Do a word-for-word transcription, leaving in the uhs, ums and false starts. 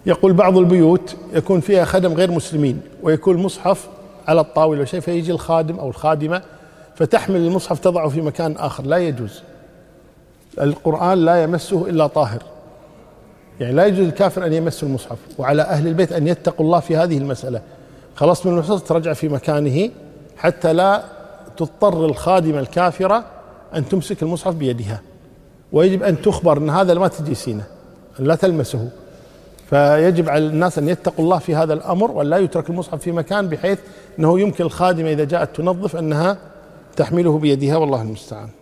يقول بعض البيوت يكون فيها خدم غير مسلمين ويكون المصحف على الطاولة وشيء، فيجي الخادم أو الخادمة فتحمل المصحف تضعه في مكان آخر، لا يجوز. القرآن لا يمسه إلا طاهر، يعني لا يجوز الكافر أن يمس المصحف، وعلى أهل البيت أن يتقوا الله في هذه المسألة. خلاص من المصحف ترجع في مكانه حتى لا تضطر الخادمة الكافرة أن تمسك المصحف بيدها، ويجب أن تخبر أن هذا ما تجلسينه، لا تلمسه. فيجب على الناس أن يتقوا الله في هذا الأمر، ولا يترك المصحف في مكان بحيث أنه يمكن الخادمة إذا جاءت تنظف أنها تحمله بيدها، والله المستعان.